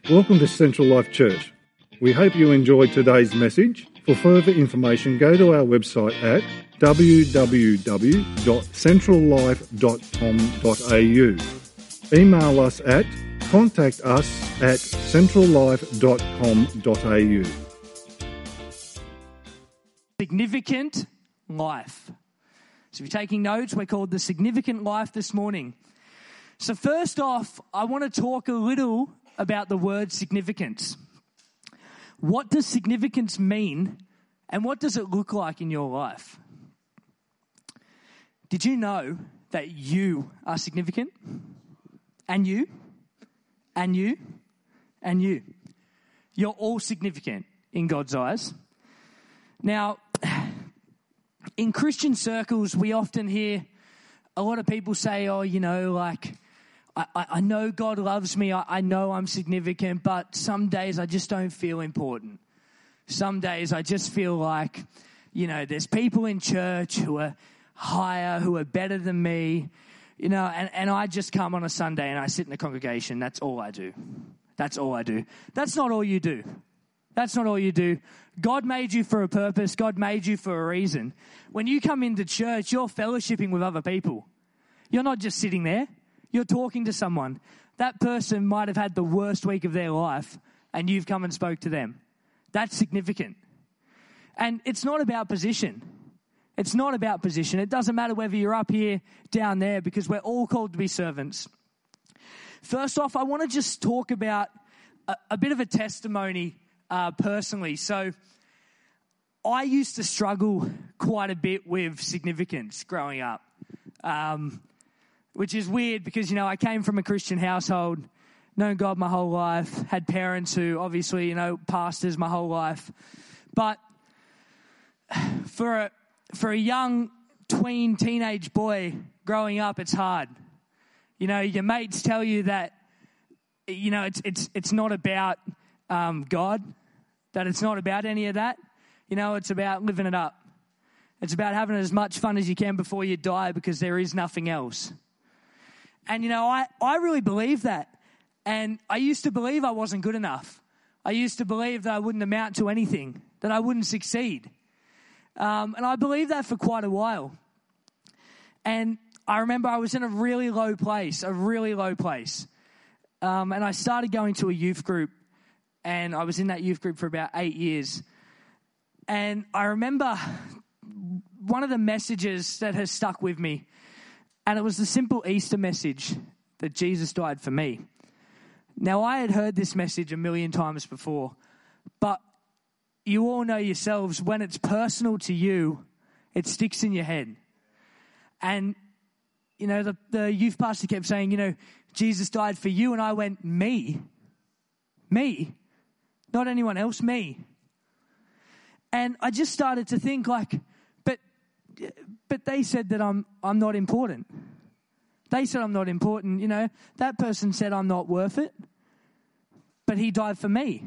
Welcome to Central Life Church. We hope you enjoyed today's message. For further information, go to our website at www.centrallife.com.au. Email us at contactus@centrallife.com.au. Significant life. So if you're taking notes, we're called The Significant Life this morning. So first off, I want to talk a little about the word significance. What does significance mean, and what does it look like in your life? Did you know that you are significant? And you? And you? And you? You're all significant in God's eyes. Now, in Christian circles, we often hear a lot of people say, oh, you know, like, I know God loves me, I know I'm significant, but some days I just don't feel important. Some days I just feel like, you know, there's people in church who are higher, who are better than me, you know, and I just come on a Sunday and I sit in the congregation. That's all I do. That's all I do. That's not all you do. That's not all you do. God made you for a purpose. God made you for a reason. When you come into church, you're fellowshipping with other people. You're not just sitting there. You're talking to someone. That person might have had the worst week of their life, and you've come and spoke to them. That's significant. And it's not about position. It's not about position. It doesn't matter whether you're up here, down there, because we're all called to be servants. First off, I want to just talk about a bit of a testimony personally. So I used to struggle quite a bit with significance growing up. Which is weird because, you know, I came from a Christian household, known God my whole life, had parents who obviously, you know, pastors my whole life. But for a young teenage boy growing up, it's hard. You know, your mates tell you that, you know, it's not about God, that it's not about any of that. You know, it's about living it up. It's about having as much fun as you can before you die because there is nothing else. And, you know, I really believe that. And I used to believe I wasn't good enough. I used to believe that I wouldn't amount to anything, that I wouldn't succeed. And I believed that for quite a while. And I remember I was in a really low place. And I started going to a youth group. And I was in that youth group for about 8 years. And I remember one of the messages that has stuck with me, and it was the simple Easter message that Jesus died for me. Now, I had heard this message a million times before, but you all know yourselves, when it's personal to you, it sticks in your head. And, you know, the youth pastor kept saying, you know, Jesus died for you. And I went, me? Me? Not anyone else, me. And I just started to think like, but they said that I'm not important. They said I'm not important. You know, that person said I'm not worth it. But he died for me.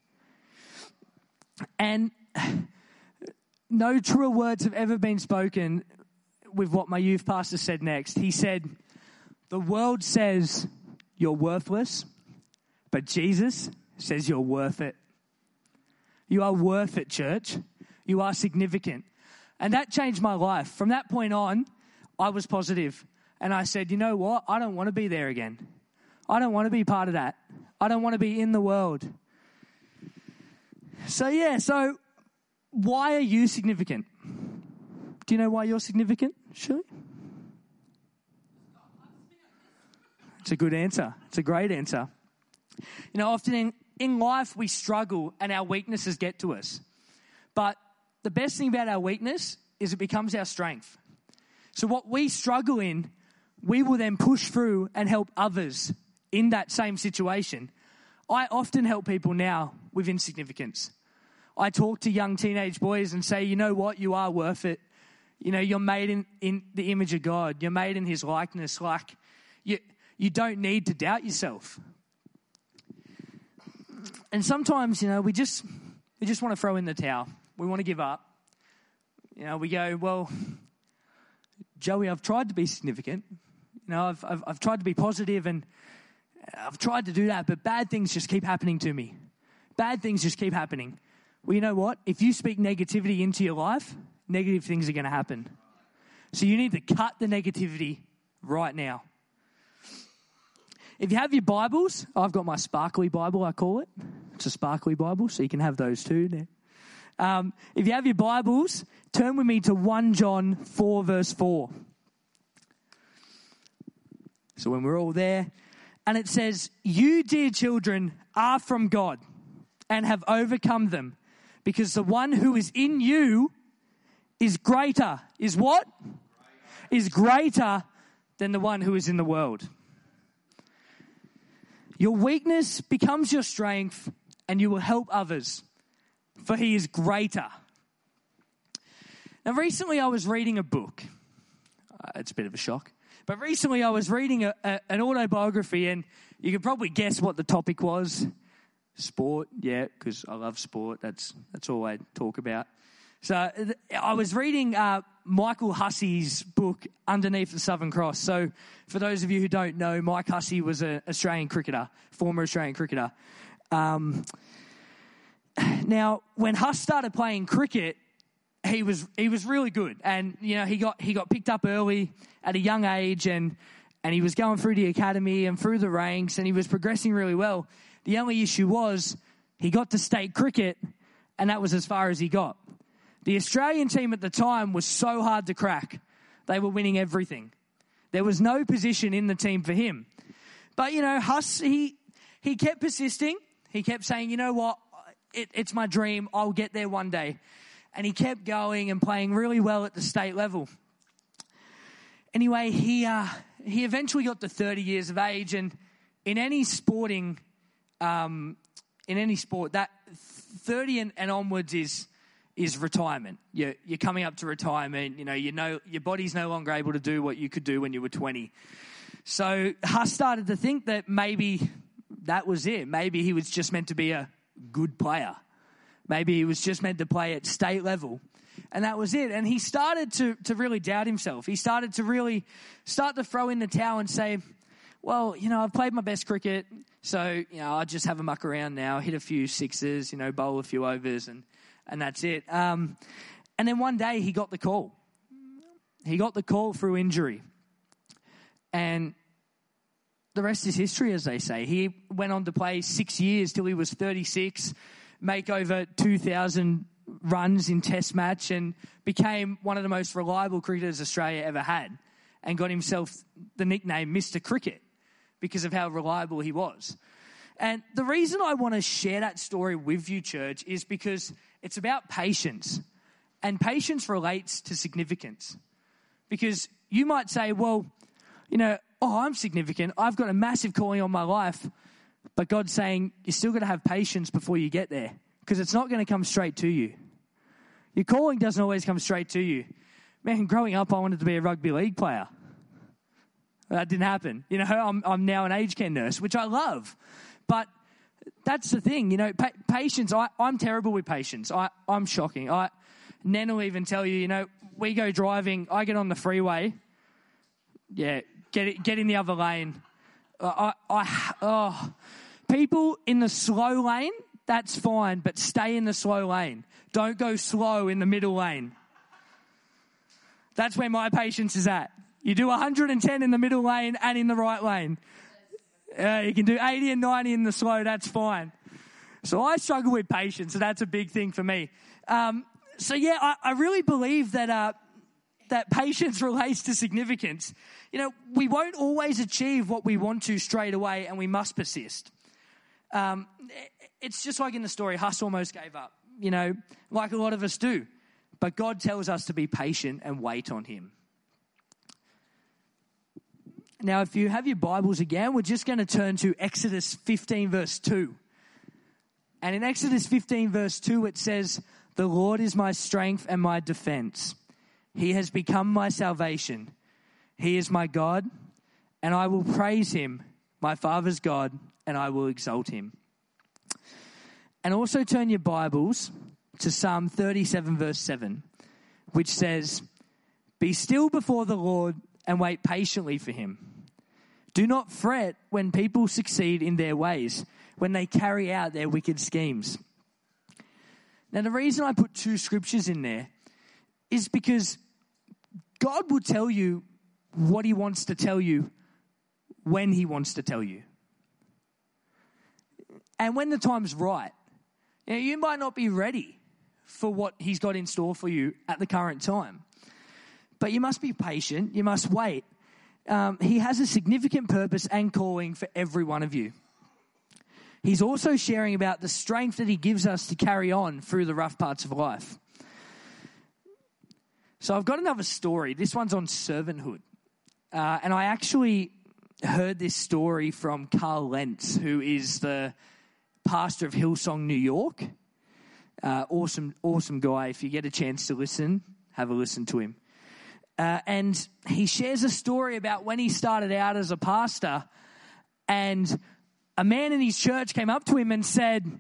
And no truer words have ever been spoken with what my youth pastor said next. He said, the world says you're worthless, but Jesus says you're worth it. You are worth it, church. You are significant. And that changed my life. From that point on, I was positive. And I said, you know what? I don't want to be there again. I don't want to be part of that. I don't want to be in the world. So why are you significant? Do you know why you're significant, Shirley? It's a good answer. It's a great answer. You know, often in life we struggle and our weaknesses get to us. But the best thing about our weakness is it becomes our strength. So what we struggle in, we will then push through and help others in that same situation. I often help people now with insignificance. I talk to young teenage boys and say, you know what, you are worth it. You know, you're made in the image of God. You're made in his likeness. Like, you don't need to doubt yourself. And sometimes, you know, we just want to throw in the towel. We want to give up. You know, we go, well, Joey, I've tried to be significant. You know, I've tried to be positive and I've tried to do that, but bad things just keep happening to me. Bad things just keep happening. Well, you know what? If you speak negativity into your life, negative things are going to happen. So you need to cut the negativity right now. If you have your Bibles, I've got my sparkly Bible, I call it. It's a sparkly Bible, so you can have those too. If you have your Bibles, turn with me to 1 John 4, verse 4. So when we're all there, and it says, "You, dear children, are from God and have overcome them, because the one who is in you is greater." Is what? Is greater than the one who is in the world. Your weakness becomes your strength, and you will help others, for he is greater. Now, recently I was reading a book. It's a bit of a shock. But recently I was reading an autobiography, and you could probably guess what the topic was. Sport, yeah, because I love sport. That's all I talk about. So I was reading Michael Hussey's book, Underneath the Southern Cross. So for those of you who don't know, Mike Hussey was an Australian cricketer, former Australian cricketer. Now, when Huss started playing cricket, he was really good, and you know he got picked up early at a young age, and he was going through the academy and through the ranks, and he was progressing really well. The only issue was he got to state cricket, and that was as far as he got. The Australian team at the time was so hard to crack. They were winning everything. There was no position in the team for him. But, you know, Huss, he kept persisting. He kept saying, you know what, it's my dream. I'll get there one day. And he kept going and playing really well at the state level. Anyway, he eventually got to 30 years of age, and in any sport, that 30 and onwards is retirement. You're coming up to retirement. You know your body's no longer able to do what you could do when you were 20. So Huss started to think that maybe that was it. Maybe he was just meant to be a good player. Maybe he was just meant to play at state level. And that was it. And he started to really doubt himself. He started to really start to throw in the towel and say, well, you know, I've played my best cricket, so, you know, I'll just have a muck around now, hit a few sixes, you know, bowl a few overs, and that's it. And then one day he got the call. He got the call through injury. And the rest is history, as they say. He went on to play 6 years till he was 36, make over 2,000 runs in Test match, and became one of the most reliable cricketers Australia ever had, and got himself the nickname Mr. Cricket because of how reliable he was. And the reason I want to share that story with you, church, is because it's about patience. And patience relates to significance. Because you might say, well, you know, I'm significant. I've got a massive calling on my life. But God's saying you still got to have patience before you get there, because it's not going to come straight to you. Your calling doesn't always come straight to you. Man, growing up, I wanted to be a rugby league player. That didn't happen. You know, I'm now an aged care nurse, which I love. But that's the thing, you know, patience. I'm terrible with patience. I'm shocking. Nen will even tell you, you know, we go driving, I get on the freeway. Yeah, get in the other lane. People in the slow lane, that's fine, but stay in the slow lane. Don't go slow in the middle lane. That's where my patience is at. You do 110 in the middle lane and in the right lane. You can do 80 and 90 in the slow, that's fine. So I struggle with patience, so that's a big thing for me. I really believe that patience relates to significance. You know, we won't always achieve what we want to straight away, and we must persist. It's just like in the story, Huss almost gave up, you know, like a lot of us do. But God tells us to be patient and wait on him. Now, if you have your Bibles again, we're just going to turn to Exodus 15, verse 2. And in Exodus 15, verse 2, it says, "The Lord is my strength and my defense. He has become my salvation. He is my God, and I will praise him, my Father's God, and I will exalt him." And also turn your Bibles to Psalm 37, verse 7, which says, "Be still before the Lord and wait patiently for him. Do not fret when people succeed in their ways, when they carry out their wicked schemes. Now, the reason I put 2 scriptures in there is because God will tell you what he wants to tell you when he wants to tell you. And when the time's right. You might not be ready for what he's got in store for you at the current time. But you must be patient. You must wait. He has a significant purpose and calling for every one of you. He's also sharing about the strength that he gives us to carry on through the rough parts of life. So I've got another story. This one's on servanthood. And I actually heard this story from Carl Lentz, who is the pastor of Hillsong, New York. Awesome guy. If you get a chance to listen, have a listen to him. And he shares a story about when he started out as a pastor, and a man in his church came up to him and said,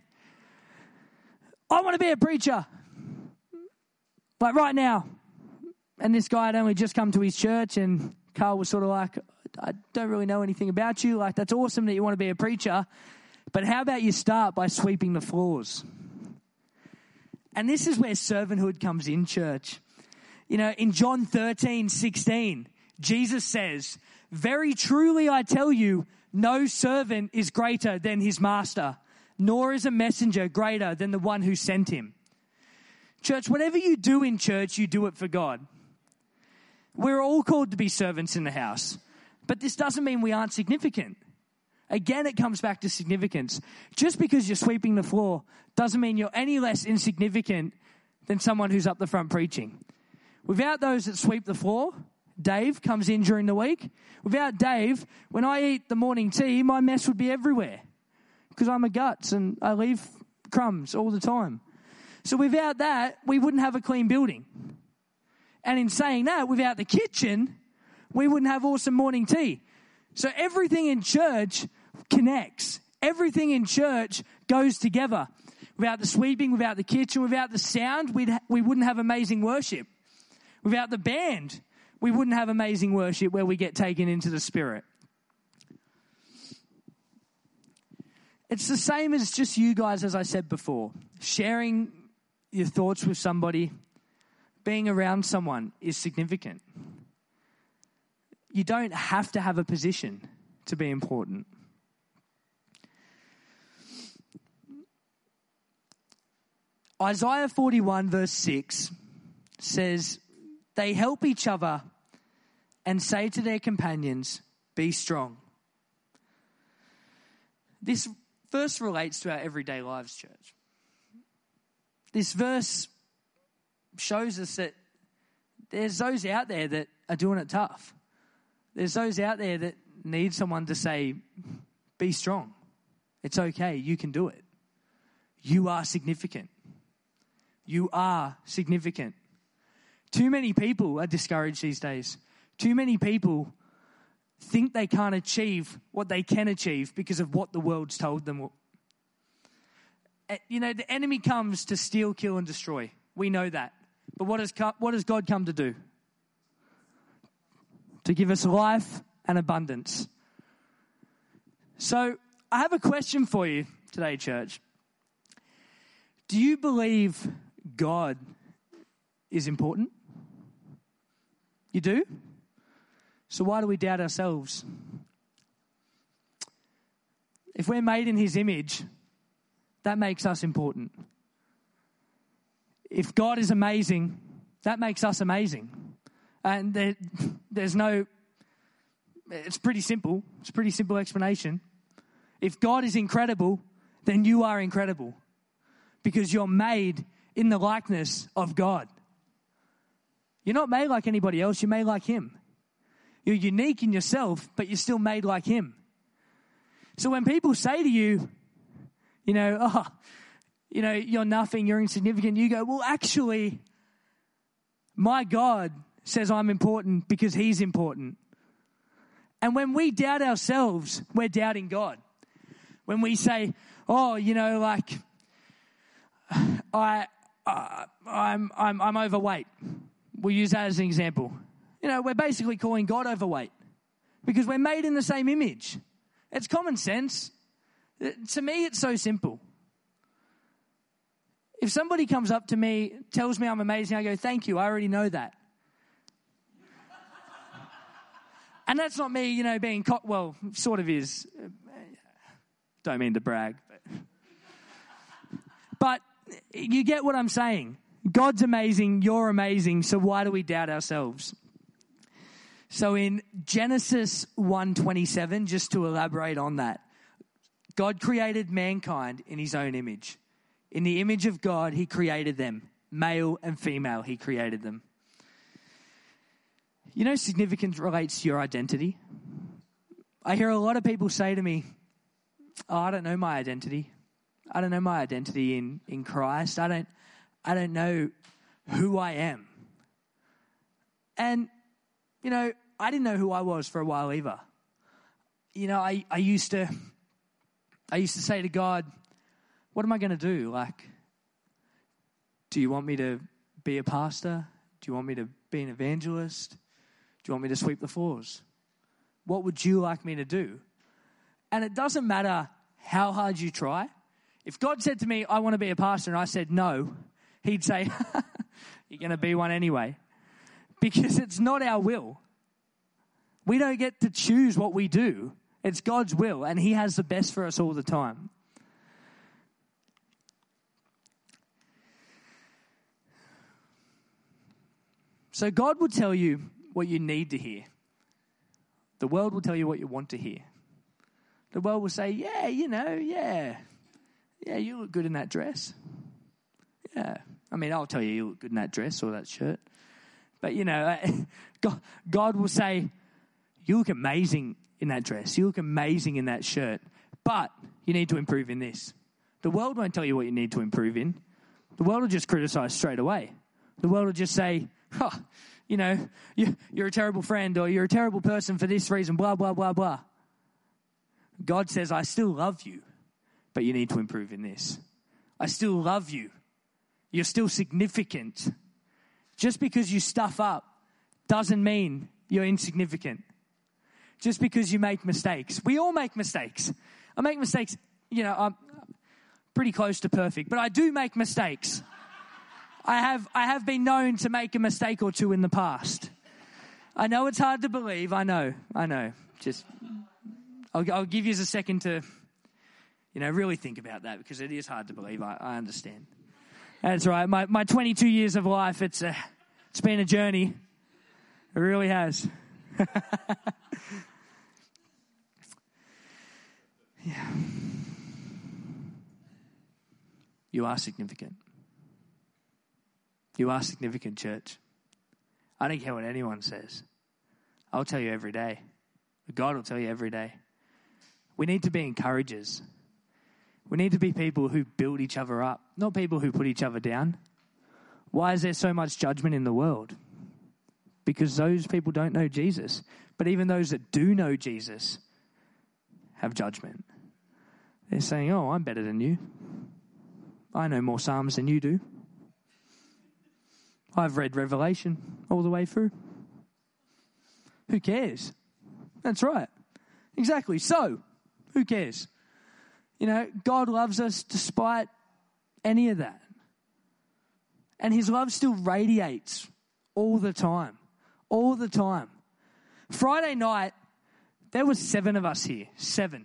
I want to be a preacher, like right now. And this guy had only just come to his church, and Carl was sort of like, I don't really know anything about you. Like, that's awesome that you want to be a preacher, but how about you start by sweeping the floors? And this is where servanthood comes in, church. You know, in John 13:16, Jesus says, very truly I tell you, no servant is greater than his master, nor is a messenger greater than the one who sent him. Church, whatever you do in church, you do it for God. We're all called to be servants in the house, but this doesn't mean we aren't significant. Again, it comes back to significance. Just because you're sweeping the floor doesn't mean you're any less insignificant than someone who's up the front preaching. Without those that sweep the floor, Dave comes in during the week. Without Dave, when I eat the morning tea, my mess would be everywhere because I'm a guts and I leave crumbs all the time. So without that, we wouldn't have a clean building. And in saying that, without the kitchen, we wouldn't have awesome morning tea. So everything in church connects. Everything in church goes together. Without the sweeping, without the kitchen, without the sound, we wouldn't have amazing worship. Without the band, we wouldn't have amazing worship where we get taken into the Spirit. It's the same as just you guys, as I said before. Sharing your thoughts with somebody, being around someone is significant. You don't have to have a position to be important. Isaiah 41 verse 6 says, they help each other and say to their companions, be strong. This verse relates to our everyday lives, church. This verse shows us that there's those out there that are doing it tough. There's those out there that need someone to say, be strong. It's okay. You can do it. You are significant. You are significant. Too many people are discouraged these days. Too many people think they can't achieve what they can achieve because of what the world's told them. You know, the enemy comes to steal, kill, and destroy. We know that. But what does God come to do? To give us life and abundance. So I have a question for you today, church. Do you believe God is important? You do? So why do we doubt ourselves? If we're made in his image, that makes us important. If God is amazing, that makes us amazing. And there's no, it's pretty simple. It's a pretty simple explanation. If God is incredible, then you are incredible. Because you're made in the likeness of God. You're not made like anybody else, you're made like him. You're unique in yourself, but you're still made like him. So when people say to you, you're nothing, you're insignificant, you go, well, actually, my God says I'm important because he's important. And when we doubt ourselves, we're doubting God. When we say, I'm overweight. We'll use that as an example. We're basically calling God overweight because we're made in the same image. It's common sense. To me, it's so simple. If somebody comes up to me, tells me I'm amazing, I go, thank you, I already know that. And that's not me, being, well, sort of is. Don't mean to brag. But you get what I'm saying. God's amazing, you're amazing, so why do we doubt ourselves? So in Genesis 1:27, just to elaborate on that, God created mankind in his own image. In the image of God, he created them. Male and female, he created them. Significance relates to your identity. I hear a lot of people say to me, I don't know my identity. I don't know my identity in Christ. I don't know who I am. And, I didn't know who I was for a while either. I used to say to God, what am I going to do? Do you want me to be a pastor? Do you want me to be an evangelist? Do you want me to sweep the floors? What would you like me to do? And it doesn't matter how hard you try. If God said to me, I want to be a pastor, and I said no, he'd say, you're going to be one anyway. Because it's not our will. We don't get to choose what we do. It's God's will, and he has the best for us all the time. So God will tell you what you need to hear. The world will tell you what you want to hear. The world will say, yeah, you look good in that dress. Yeah. I'll tell you look good in that dress or that shirt. But, God will say, you look amazing in that dress. You look amazing in that shirt. But you need to improve in this. The world won't tell you what you need to improve in. The world will just criticize straight away. The world will just say, you're a terrible friend, or you're a terrible person for this reason, blah, blah, blah, blah. God says, I still love you, but you need to improve in this. I still love you. You're still significant. Just because you stuff up doesn't mean you're insignificant. Just because you make mistakes. We all make mistakes. I make mistakes. I'm pretty close to perfect, but I do make mistakes. I have been known to make a mistake or two in the past. I know it's hard to believe. I know. Just, I'll give you a second to, really think about that, because it is hard to believe. I understand. That's right. My 22 years of life, it's been a journey. It really has. Yeah. You are significant. You are significant, church. I don't care what anyone says. I'll tell you every day. God will tell you every day. We need to be encouragers. We need to be people who build each other up, not people who put each other down. Why is there so much judgment in the world? Because those people don't know Jesus. But even those that do know Jesus have judgment. They're saying, oh, I'm better than you. I know more Psalms than you do. I've read Revelation all the way through. Who cares? That's right. Exactly. So, who cares? God loves us despite any of that. And his love still radiates all the time. All the time. Friday night, there were 7 of us here. 7.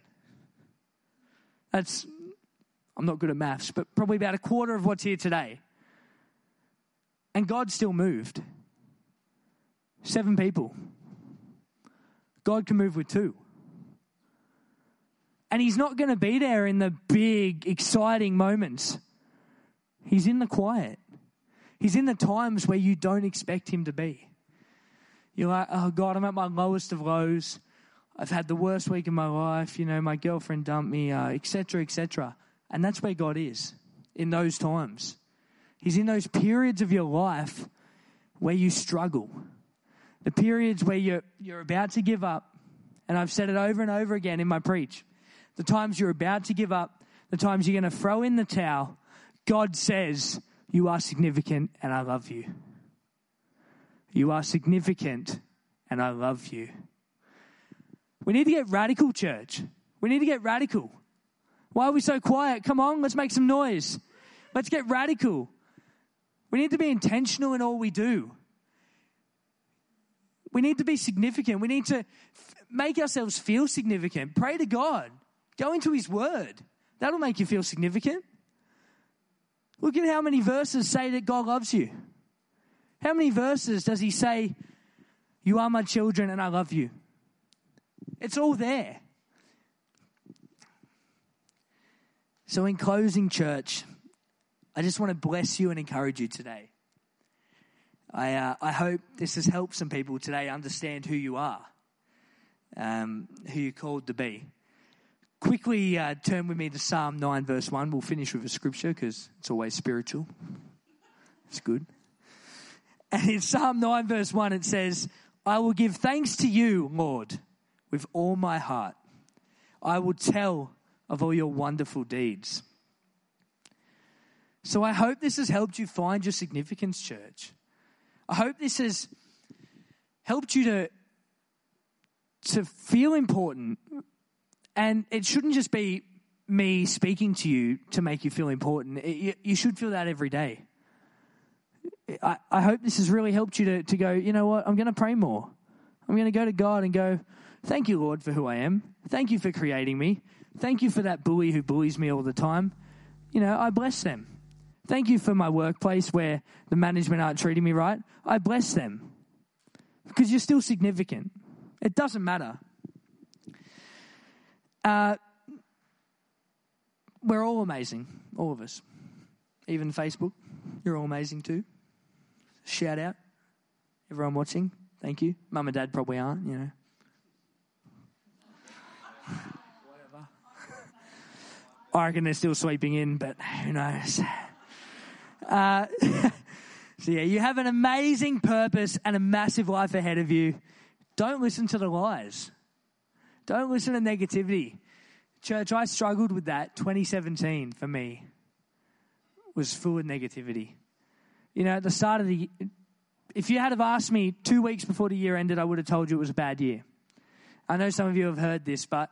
I'm not good at maths, but probably about a quarter of what's here today. And God still moved. 7 people. God can move with 2. And he's not going to be there in the big, exciting moments. He's in the quiet. He's in the times where you don't expect him to be. You're like, oh God, I'm at my lowest of lows. I've had the worst week of my life. My girlfriend dumped me, etc., etc. And that's where God is in those times. He's in those periods of your life where you struggle. The periods where you're about to give up. And I've said it over and over again in my preach. The times you're about to give up, the times you're going to throw in the towel, God says, you are significant and I love you. You are significant and I love you. We need to get radical, church. We need to get radical. Why are we so quiet? Come on, let's make some noise. Let's get radical. We need to be intentional in all we do. We need to be significant. We need to make ourselves feel significant. Pray to God. Go into his word. That'll make you feel significant. Look at how many verses say that God loves you. How many verses does he say, you are my children and I love you? It's all there. So in closing, church, I just want to bless you and encourage you today. I hope this has helped some people today understand who you are, who you're called to be. Quickly turn with me to Psalm 9 verse 1. We'll finish with a scripture because it's always spiritual. It's good. And in Psalm 9 verse 1 it says, I will give thanks to you, Lord, with all my heart. I will tell of all your wonderful deeds. So I hope this has helped you find your significance, church. I hope this has helped you to feel important. And it shouldn't just be me speaking to you to make you feel important. You should feel that every day. I hope this has really helped you to go, you know what, I'm going to pray more. I'm going to go to God and go, thank you, Lord, for who I am. Thank you for creating me. Thank you for that bully who bullies me all the time. You know, I bless them. Thank you for my workplace where the management aren't treating me right. I bless them because you're still significant. It doesn't matter. We're all amazing, all of us. Even Facebook, you're all amazing too. Shout out, everyone watching. Thank you. Mum and Dad probably aren't, you know. Whatever. I reckon they're still sweeping in, but who knows. So yeah, you have an amazing purpose and a massive life ahead of you. Don't listen to the lies. Don't listen to negativity. Church, I struggled with that. 2017 for me was full of negativity. You know, at the start of the, if you had have asked me 2 weeks before the year ended, I would have told you it was a bad year. I know some of you have heard this, but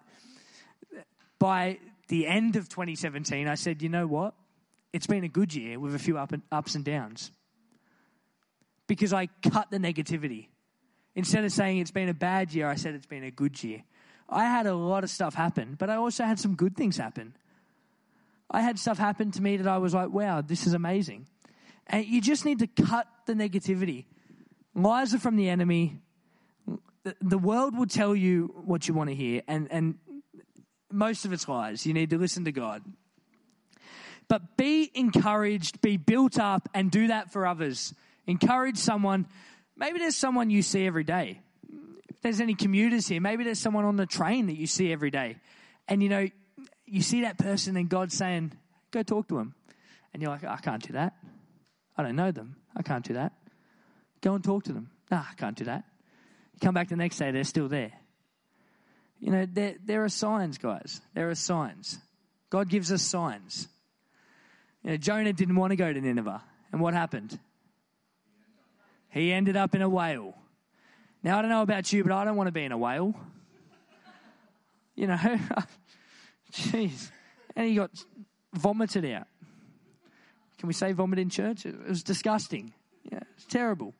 by the end of 2017, I said, you know what? It's been a good year with a few ups and downs. Because I cut the negativity. Instead of saying it's been a bad year, I said it's been a good year. I had a lot of stuff happen, but I also had some good things happen. I had stuff happen to me that I was like, wow, this is amazing. And you just need to cut the negativity. Lies are from the enemy. The world will tell you what you want to hear, and most of it's lies. You need to listen to God. But be encouraged, be built up, and do that for others. Encourage someone. Maybe there's someone you see every day. If there's any commuters here, maybe there's someone on the train that you see every day. And, you know, you see that person and God's saying, go talk to them. And you're like, I can't do that. I don't know them. I can't do that. Go and talk to them. Nah, I can't do that. You come back the next day, they're still there. You know, there are signs, guys. There are signs. God gives us signs. You know, Jonah didn't want to go to Nineveh. And what happened? He ended up in a whale. Now, I don't know about you, but I don't want to be in a whale. You know, jeez. And he got vomited out. Can we say vomit in church? It was disgusting. Yeah, it's terrible.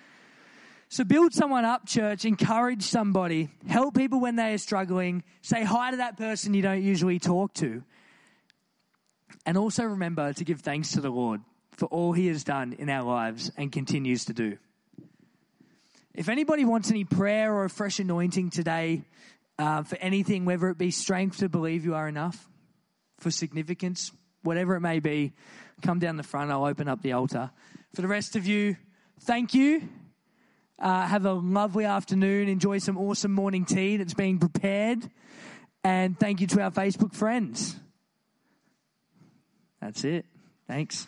So build someone up, church. Encourage somebody. Help people when they are struggling. Say hi to that person you don't usually talk to. And also remember to give thanks to the Lord for all he has done in our lives and continues to do. If anybody wants any prayer or a fresh anointing today for anything, whether it be strength to believe you are enough, for significance, whatever it may be, come down the front. I'll open up the altar. For the rest of you, thank you. Have a lovely afternoon. Enjoy some awesome morning tea that's being prepared. And thank you to our Facebook friends. That's it. Thanks.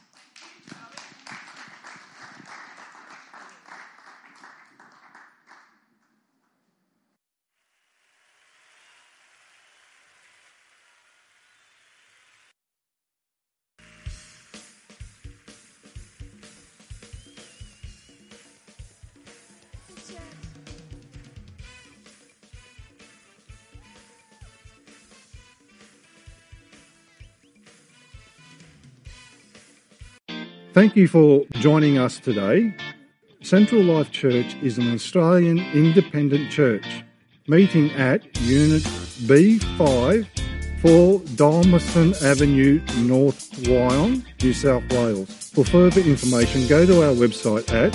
Thank you for joining us today. Central Life Church is an Australian independent church meeting at Unit B5, 4 Dormiston Avenue, North Wyong, New South Wales. For further information, go to our website at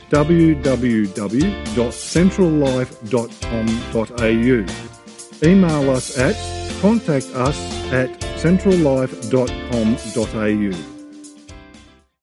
www.centrallife.com.au. Email us at contactus@centrallife.com.au.